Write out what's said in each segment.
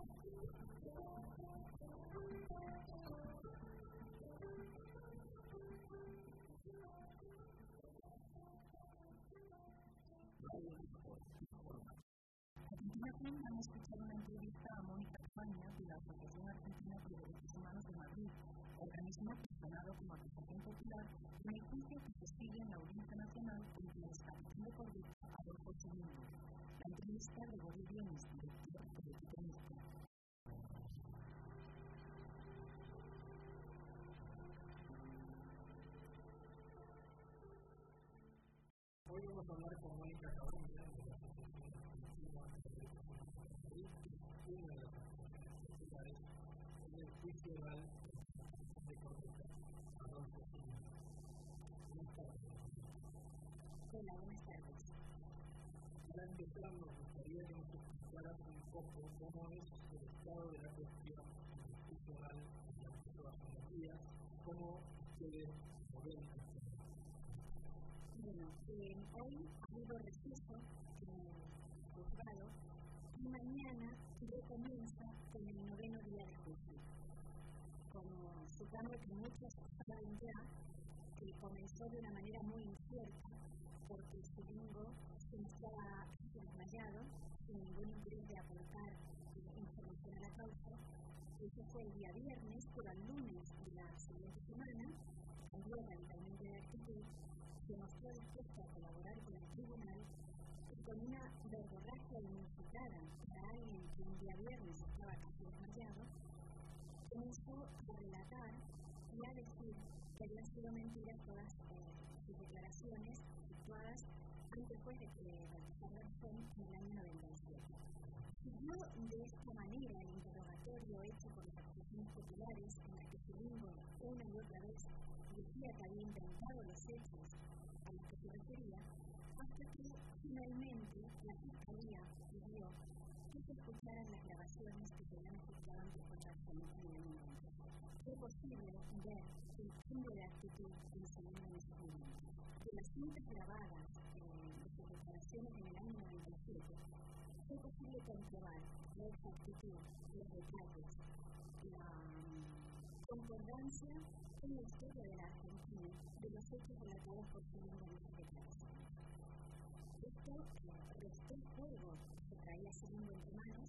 continuación vamos a escuchar una entrevista a Mónica España de la Asociación Argentina por Derechos Humanos de Madrid, organismo personado como acusación popular en el juicio que se sigue en la Audiencia Nacional contra el establecimiento por derecho Adolfo Segundo. La entrevista de Gregorio Vienes, director de Economista. Hoy vamos a hablar con Mónica España de la Asociación Argentina por Derechos Humanos de Madrid, que es una de las asociaciones populares en el juicio oral de conducta Adolfo Segundo. Buenas tardes. Hola, buenas tardes. Para empezar, nos gustaría que nos explicaras un poco cómo es el estado de la cuestión en el juicio oral en las próximas días, cómo ustedes lo ven. Bueno, hoy ha habido receso en el juzgado y mañana ya comienza con el 9º día de juicio. Como supongo que muchos saben ya, que comenzó de una manera muy incierta, porque Segundo se estaba desmayado, sin ningún interés de aportar información a la causa. Eso fue el día viernes, pero el lunes de la siguiente semana cambió radicalmente de actitud, se mostró dispuesta a colaborar con el tribunal y con una verborragia inusitada para alguien que un día viernes estaba casi desmayado, comenzó a relatar y a decir que habían sido mentiras todas sus declaraciones situadas después de que realizó la razón en el año 97. Siguió de esta manera el interrogatorio hecho por las asociaciones populares en la que Segundo una y otra vez decía que había inventado los hechos a los que se refería, hasta que finalmente la Fiscalía pidió que se escucharan las grabaciones que se habían efectuado antes por la Fiscalía en el momento. Fue posible ver el cambio de actitud en Segundo en ese momento. De las cintas grabadas de sus declaraciones en el año 97, fue posible comprobar la exactitud, los detalles, la concordancia en la historia de la Argentina de los hechos relatados por Segundo en esas declaraciones. Esto restó el juego que traía Segundo entre manos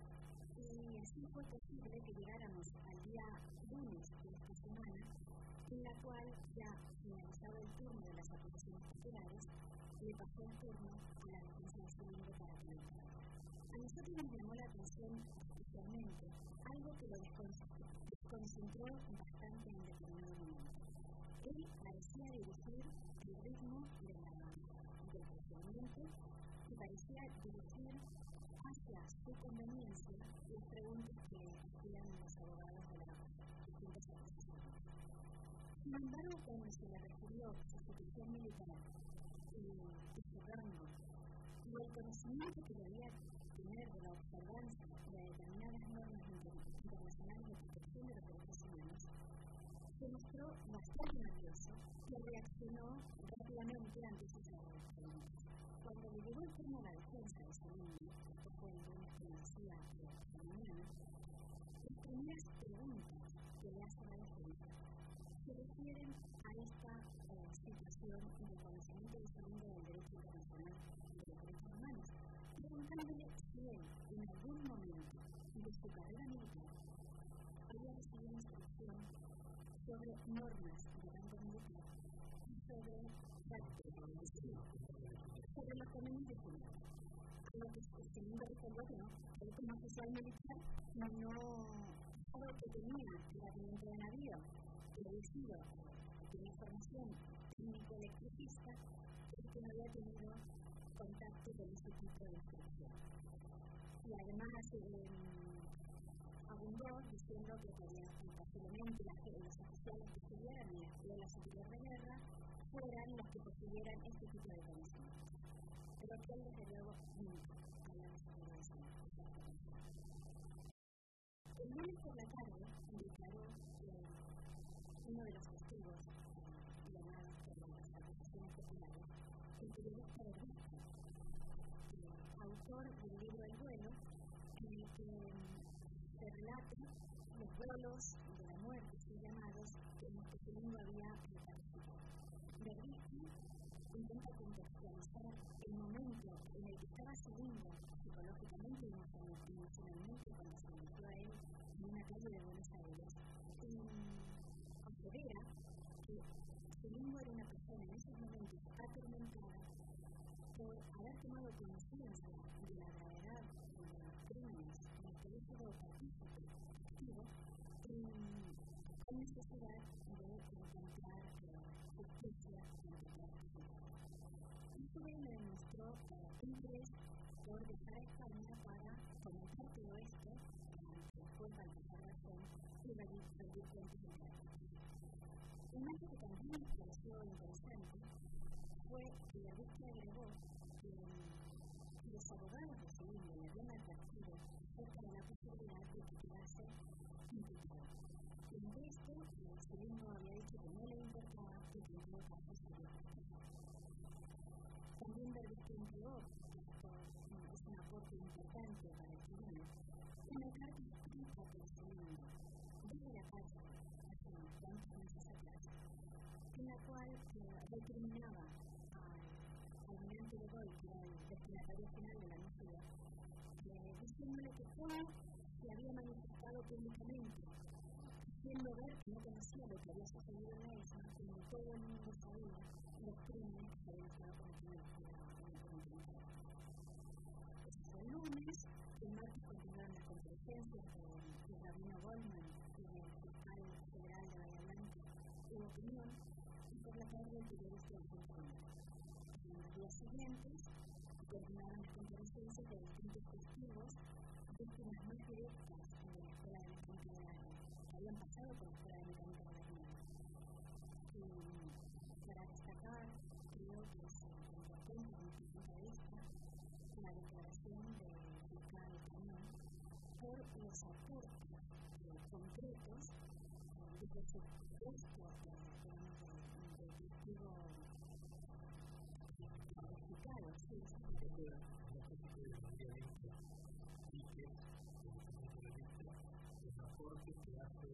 y así fue posible que llegáramos al día lunes de esta semana, en la cual, ya finalizado el turno de las acusaciones populares, le pasó el turno a la defensa de Segundo para publicar. A nosotros nos llamó la atención especialmente algo que lo desconcentró bastante en determinado momento. Él parecía dirigir el ritmo del procedimiento y parecía dirigir hacia su conveniencia las preguntas que hacían los abogados de las distintas acusaciones. Sin embargo, cuando se le refirió su situación militar y su rango y el conocimiento que debía tener de la observancia de determinadas normas internacionales de protección de los derechos humanos, se mostró bastante nervioso y reaccionó rápidamente ante sus preguntas. Cuando le llegó el turno a la defensa de Segundo, que fue el lunes que lo hacía la mañana, las primeras preguntas que le hace la defensa se refieren a esta situación de conocimiento de Segundo del derecho internacional de los derechos humanos, preguntándole si él, en algún momento de su carrera militar, había recibido instrucción sobre normas de rango militar y sobre los convenios de Ginebra. A lo que Segundo respondió que no, él como oficial militar no sabe que tenía la teniente de navío, que había sido, tenía formación técnico-electricista, pero que no había tenido contacto con ese tipo de instrucción. Y además abundó diciendo que posiblemente los oficiales que estuvieran en la Escuela Superior de Guerra fueran los que posibieran este tipo de conocimientos. Pero que él, desde luego, nunca había recibido esa información. El lunes por la tarde declaró uno de los testigos llamados por las acusaciones populares, el periodista Berlusconi, autor del libro El duelo, en el que relata los duelos de la muerte, así llamados, en los que Cilingo había participado. Verdisky intenta contextualizar el momento en el que estaba Cilingo psicológicamente y emocionalmente cuando se dirigió a él en una calle de Buenos Aires. Considera que Cilingo era una persona en esos momentos atormentada por haber tomado conciencia de la gravedad de los crímenes en los que había sido partícipe activo con necesidad de encontrar justicia y encontrar justicia. Y su vez le demostró interés por dejar a España para comentar todo esto después al pasar razón y rendir cuentas de la justicia. Un hecho que también me pareció interesante fue que la búsqueda agregó que los abogados de Cilingo le habían advertido acerca de la posibilidad de que quedase imputado. Y en esto, Cilingo había dicho que no le importaba y que en todo caso sería castigado. También Verdisky empleó, esto es un aporte importante para el tribunal, una carta escrita por Cilingo desde la cárcel hace unos cuantos meses atrás, en la cual recriminaba al almirante de Gaulle, que era el destinatario final de la misura, diciéndole que Juan se había manifestado públicamente, haciendo ver que no conocía lo que había sucedido en la isla, cuando todo el mundo sabía los crímenes que se habían estado cometiendo en el continente. Eso fue el lunes, el martes continuaron las comparecencias del rabino Goldman y del fiscal federal de Bahía Blanca, hubo opinión, y por la tarde el periodista del Centro. En los días siguientes continuaron las comparecencias de distintos testigos, víctimas más directas de la Escuela de Mecánica de la Armada, que habían pasado por la Escuela de Mecánica de la Armada. Y para destacar, creo que es importante desde mi punto de vista, la declaración del fiscal Cañón por los aportes concretos de que su puesto de testigo verificado, sí, aporte que hace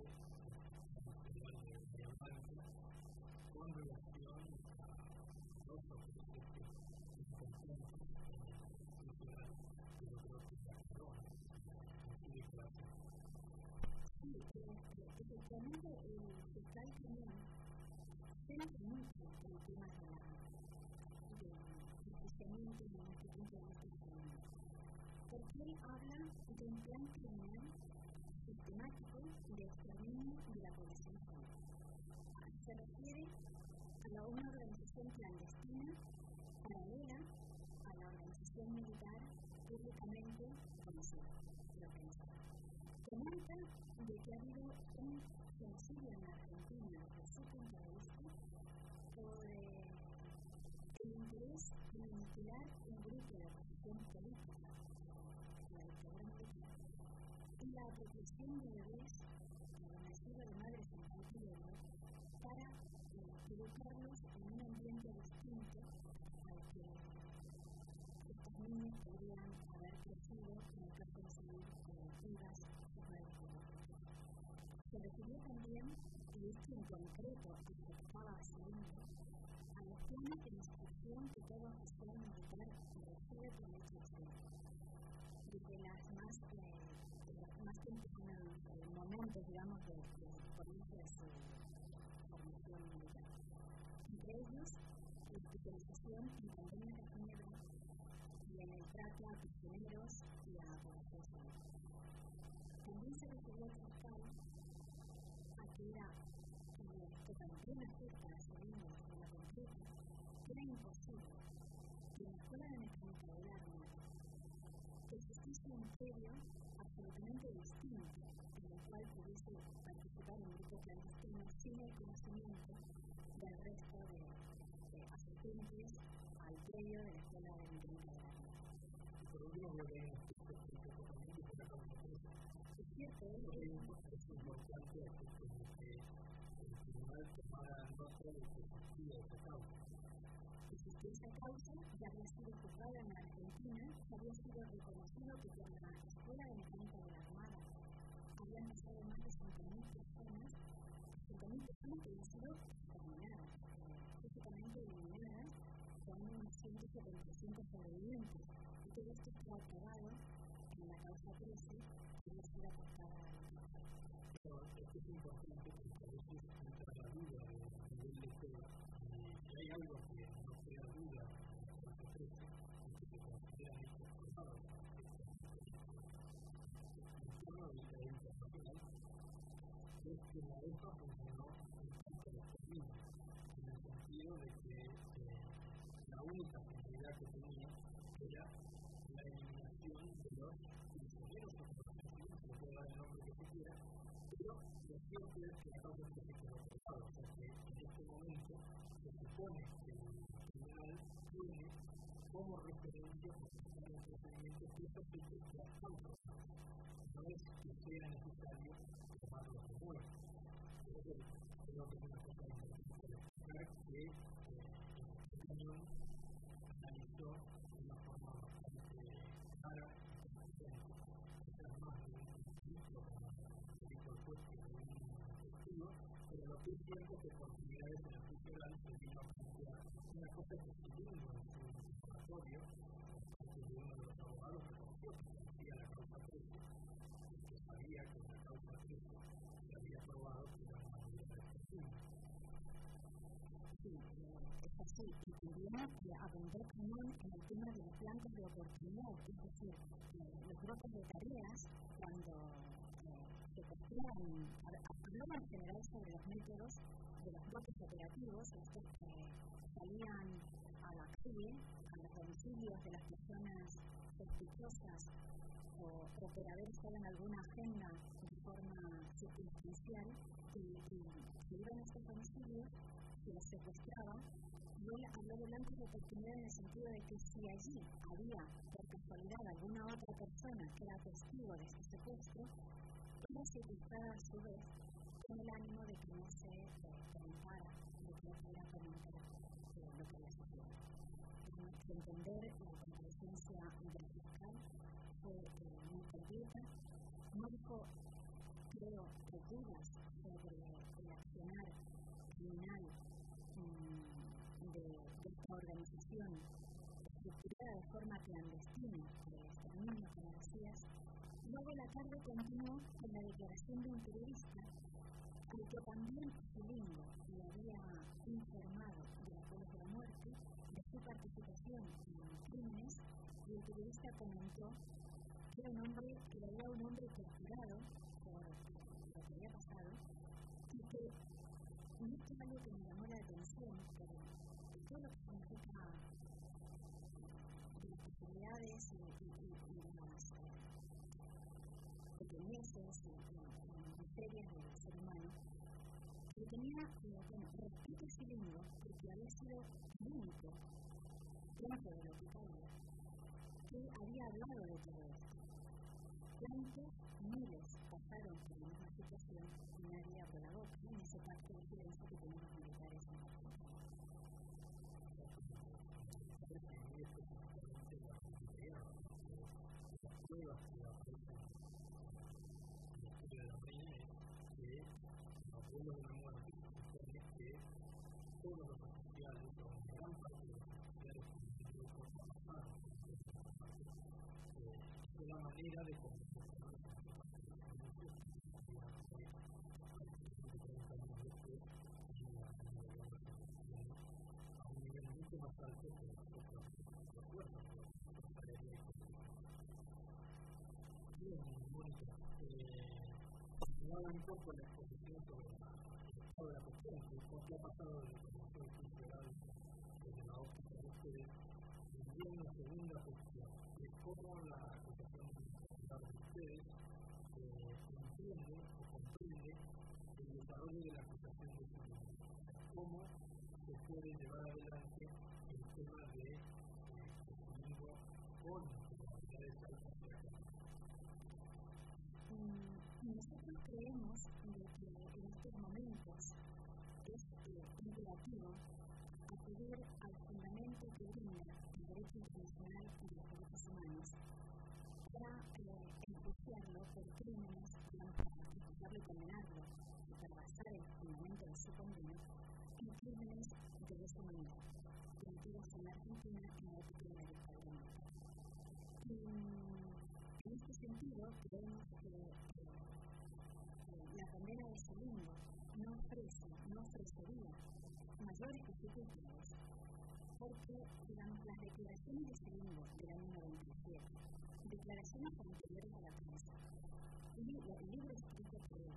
la Diamante con relación a los objetos importantes cultural que yo creo que sacaron aquí de clase. Sí, efectivamente el fiscal Cañón tiene mucho el tema del justiciamiento en nuestro punto de vista, porque él habla de un plan criminal sistemático de exterminio de la población joven. Se refiere a una organización clandestina paralela a la organización militar públicamente conocida, localizada. Comenta de que ha habido un genocidio en la Argentina desde su punto de vista por el interés en aniquilar un grupo de oposición política, la dictadura militar, y la apropiación de bebés nacidos de madres en cautiverio para educarlos en un ambiente distinto al que estos niños podrían haber crecido en el caso de seguir vivas sus madres biológicas. Se refirió también, y esto en concreto afectaba a Cilingo, a los planes de instrucción que todo oficial militar recibe por el hecho exterior. Desde los más tempranos momentos, digamos, de comienzo de su formación militar. Entre ellos, la especialización en pandemias de Ginebra y en el trato a prisioneros y a población civil. También se refirió al fiscal a que era, y esto también afecta a Cilingo de forma concreta, que era imposible que en la Escuela de Mecánica del Arma existiese un previo absolutamente distinto en el cual pudiese participar en un grupo clandestino sin el conocimiento del resto de asistentes al previo de la Escuela de Mecánica del Arma. Por último, yo veo también que la causa es cierto, es importante que el tribunal tomara nota de que existía esa causa. Esa causa ya había sido juzgada en la Argentina, ya había sido reconocido que por la Escuela de Mecánica de la Armada habían pasado más de 5.000 personas que habían sido exterminadas, físicamente eliminadas, con unos 175 sobrevivientes. Y todo esto fue acabado en la causa 13, que había sido apartada de la causa. Pero esto es importante porque a veces entra la duda del nivel de prueba y hay algo que no crea duda en la causa 13, que se consideran hechos probados en torno a la ley internacional, es que la EFA funcionó en cuanto a los términos, en el sentido de que la única finalidad que tenía era la eliminación de los prisioneros operativos, se puede dar el nombre que se quiera, pero lo cierto es que la causa se quedó probada, o sea que en este momento se supone que el tribunal tiene como referencia para el procedimiento que estos hechos ya están probados. No es que sea necesario tomarlos de nuevo. Entonces, creo que es una cosa importante destacar que el cañón analizó de una forma bastante clara y consistente, quizás más de un ciclo como el dijo el juez que de un testigo, pero lo que es cierto es que por primera vez en el juicio oral se vino a plantear una cosa que se vino en su interrogatorio, de uno de los abogados que conoció que conocía la causa 13 y que sabía que en la causa 13 se había probado que era una medida de extorsión. Sí, es así. Y también abundó también en el tema de los blancos de oportunidad, es decir, los grupos de tareas, cuando se construían, hablaba en general sobre los métodos de los bloques operativos, estos que salían a la calle, a los domicilios de las personas sospechosas o por haber estado en alguna agenda de forma circunstancial y se iban a estos domicilios, se los secuestraba. Y él habló de blancos de oportunidad en el sentido de que si allí había por casualidad alguna otra persona que era testigo de este secuestro, era secuestrada a su vez con el ánimo de que no se comentara, de que no pudiera comentar lo que había sucedido. Entender la comparecencia del fiscal fue muy completa. No dijo, creo, dudas sobre el accionar criminal de esta organización estructurada de forma clandestina de exterminio, como decías. Luego la tarde continuó con la declaración de un periodista al que también Cilingo le había informado de la causa de la muerte, de su participación en crímenes, y el periodista comentó que era un hombre torturado por lo que había pasado y que no es algo que me llamó la atención, pero todo lo que significa las posibilidades y las pequeñeces y miserias del ser humano, que tenía respeto a Cilingo porque había sido el único dentro de lo que cabía que había hablado de todo esto. ¿Cuántos miles pasaron por la misma situación y nadie abrió la boca en ese pacto de silencio que tenían los militares en la frontera? Las pruebas que aparecen en la historia de la Marina es que los vuelos de la muerte se supone que todos los oficiales o una gran parte de los oficiales que en el grupo trabajaron fue la manera de convencer a los oficiales a un nivel mucho más alto que los fuerzas bien, Mónica, continuaba un poco la exposición sobre el estado de la cuestión, que ha pasado desde que comenzó el juicio oral desde la óptica de ustedes. También la segunda cuestión es cómo la acusación particular de ustedes entiende o comprende el desarrollo de la acusación de Cilingo. Cómo se puede llevar adelante el tema de Cilingo con capacidades altas de la cárcel. Nosotros creemos de que en estos momentos es imperativo acudir al fundamento que brinda el derecho internacional y los derechos humanos para enjuiciarlo por crímenes de la acusarlo y condenarlo, y para basar el fundamento de su condena en crímenes de lesa humanidad, cometidos en la Argentina en la época de la dictadura militar. En este sentido, creemos que la condena de Scilingo no ofrecería mayores dificultades, porque, digamos, las declaraciones de Scilingo del año 97, declaraciones anteriores a la prensa, y el libro escrito por el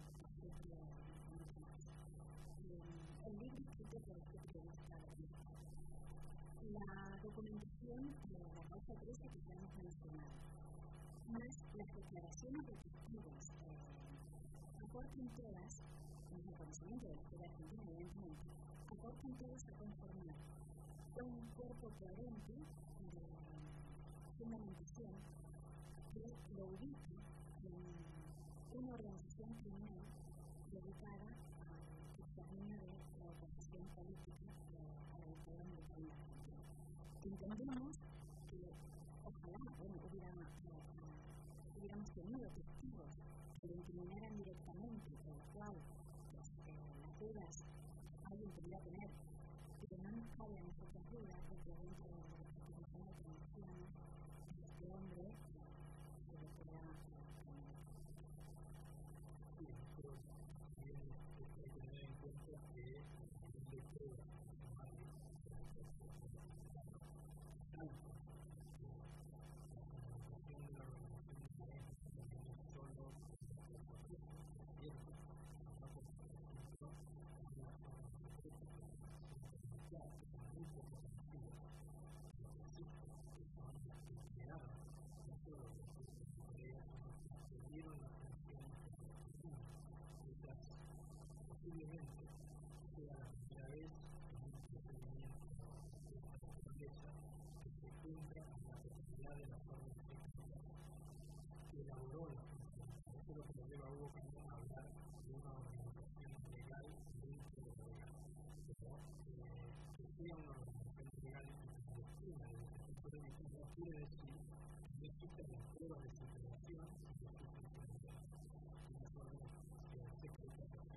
periodista, la documentación de la causa 13 que ya hemos mencionado, más las declaraciones de testigos, aportan todas, en el conocimiento de la historia argentina, evidentemente, aportan todas a conformar un cuerpo coherente de fundamentación que lo ubica en una organización criminal dedicada al exterminio de la oposición política a la dictadura militar en Argentina. Entendemos que ojalá hubiéramos tenido testigos que lo incriminaran directamente, por lo cual las dudas alguien podría tener, pero no nos cabe a nosotros dudas de que dentro de la Constitución que mencionamos, este hombre se le pueda posiblemente sea la primera vez en un procedimiento de esta naturaleza que se cumpla la totalidad de las normas técnicas que elaboró la Constitución. Eso es lo que nos lleva a Hugo Cañón a hablar de una organización legal dentro de lo legal. Pero que sea una organización legal y que se destina de ese tipo de delitos no quiere decir que no existen las pruebas de superación y de suficiente. Unas órdenes secretas de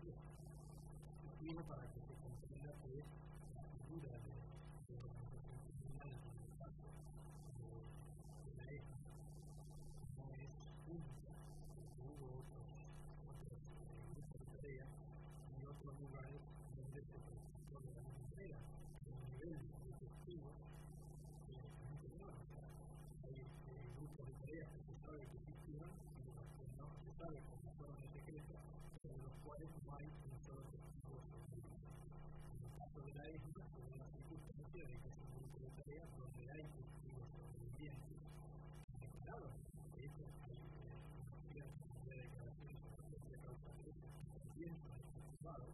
para que se comprenda que la figura de organización criminal en el caso de la ETA no es única, hubo otros grupos de tarea y otros lugares donde se presentó de la misma manera, el nivel de testigos es muy menor. Hay grupos de tareas que se sabe que existieron y de los que no se sabe cómo fueron en secreto, pero de los cuales no hay un solo testigo. En el caso de la ESMA, se da la circunstancia de que es un grupo de tareas donde hay testigos sobrevivientes declarados. De hecho, hay una cierta cantidad de declaraciones en la propia causa 13 que también son anticipados.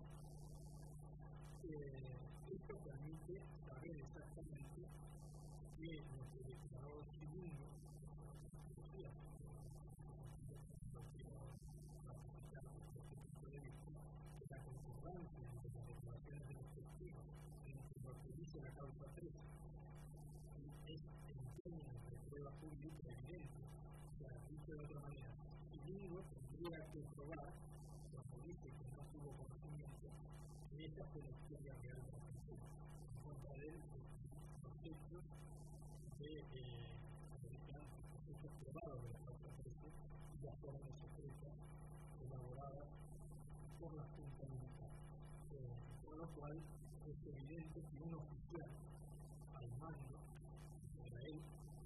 Esto permite saber exactamente que lo que declaró Scilingo decía la concordancia entre las declaraciones de los testigos entre lo que dice la causa 3 y es en términos de prueba pública evidente. O sea, dicho de otra manera, Scilingo tendría que probar, cuando dice que no tuvo conocimiento, que esa fue la historia real de la Argentina. En contra de él, los hechos los hechos probados de la causa 13 y las órdenes secretas elaboradas por la Junta Militar. Por lo cual es evidente que un oficial al mando de Israel,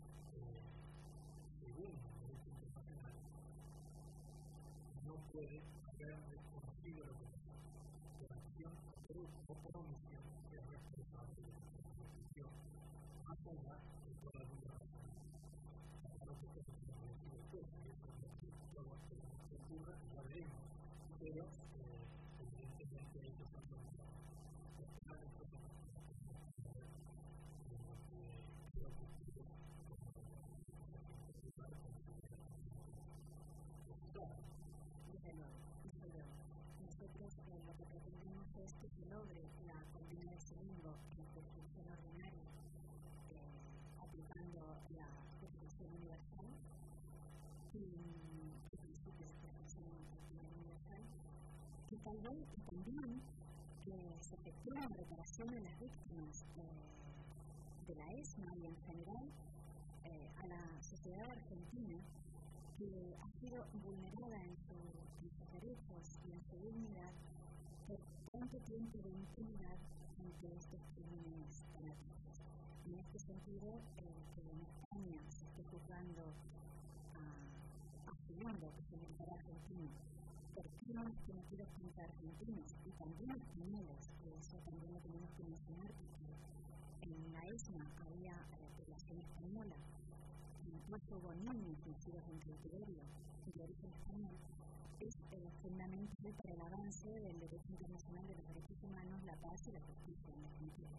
según el derecho internacional, no puede haber desconocido lo que pasó por acción o por omisión que es responsable de la Constitución, más allá de toda duda razonable. Hasta lo que se puede decir después, y eso es lo que todo se ocurra, ya veremos. Pero evidentemente ellos son los personales que son los que creo que ustedes como nosotros lo que pretendemos es que se logre la condena de Scilingo en jurisdicción ordinaria, aplicando tal vez también se efectúa en reparación de las víctimas de la ESMA y en general a la sociedad argentina, que ha sido vulnerada en sus derechos y en su dignidad por tanto tiempo de impunidad ante estos crímenes tan atroces. En este sentido, que en España se esté juzgando a Fernando, que es el militar argentino, por crímenes cometidos contra argentinos y también españoles, y eso también lo tenemos que mencionar porque en la ESMA había población española, incluso hubo niños nacidos en cautiverio de origen español. Es fundamental para el avance del derecho internacional de los derechos humanos, la paz y la justicia en definitiva.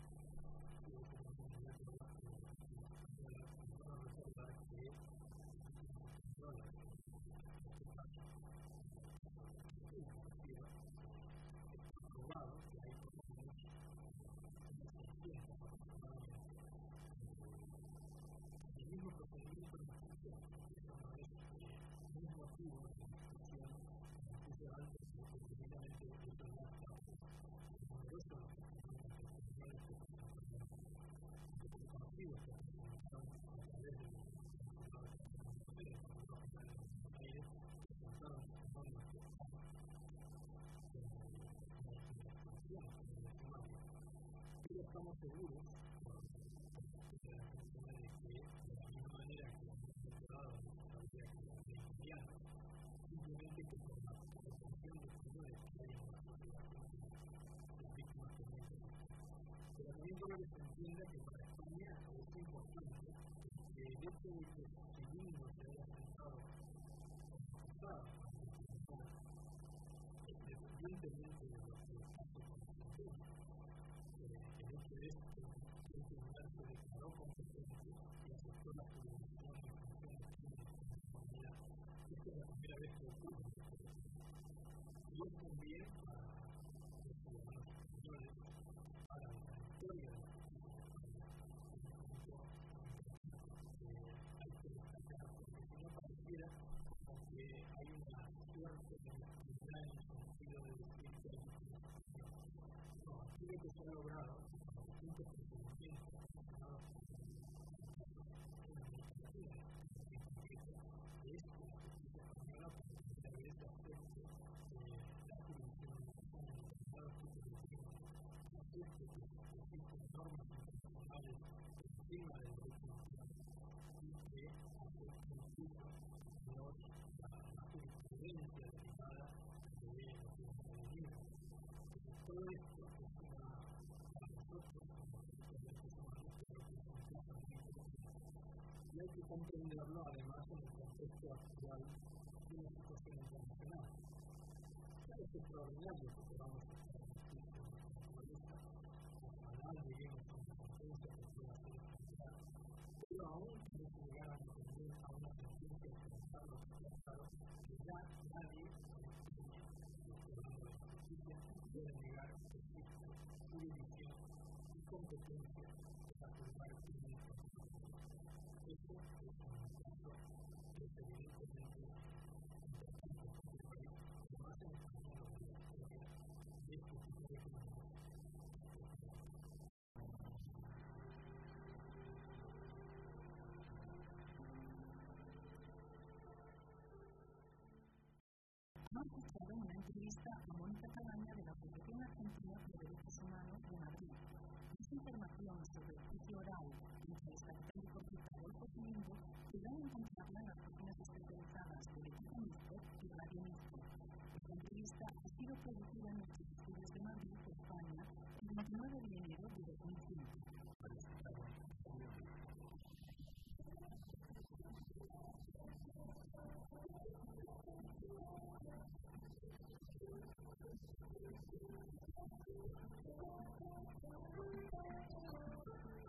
Estamos seguros de que de la misma manera que hemos mejorado nuestra vida cotidiana, simplemente que por la protección de señores que hay en la sociedad las víctimas también. Pero también quiero que se entienda que para España es importante que el hecho de que su civismo se haya sentado pasado independientemente de lo que pase con la sentencia, el hecho es que el tribunal se declaró competente y aceptó la jurisdicción en función de crímenes de conformidad. Esta es la primera vez que ocurre. Y es también para los ciudadanos españoles, para la historia de la hay que destacar, porque si no pareciera como que hay una suerte de impunidad en el sentido de decir que hay impunidad. No, aquí lo que se ha logrado distintos procedimientos relacionados con la administrativa es que la justicia española por primera vez acepte la jurisdicción en determinados tipos de crímenes, acepte que existen normas internacionales por encima del derecho nacional y que acepte incluso la jurisprudencia derivada de la Tribunal de Libre. Todo esto es para nosotros, como derechos humanos, creo que es un caso muy importante. Y hay que comprenderlo además en el contexto actual de la situación internacional. Es extraordinario que podamos estar en justicia de esta naturaleza, ojalá lleguemos a una sentencia que pueda ser ejemplar, pero aún no se llegar a una sentencia y pensarlo que está claro que ya nadie de la justicia puede negar que existe jurisdicción y competencia para juzgar crímenes contra la humanidad. Esto es un caso que es evidentemente importante en cualquier país, pero más en España lo que la historia de este tipo de crímenes. Hemos escuchado una entrevista a Mónica Cabaña de la Asociación Argentina de Derechos Humanos de Madrid. Esta información sobre el juicio oral entre el capitán deportista Adolfo Cimento podrán encontrarla en las páginas especializadas del Equipo Mixto y Radio Mixto. Esta entrevista ha sido producida en nuestros estudios de Madrid, España, el 29 de enero de 2005. Thank you.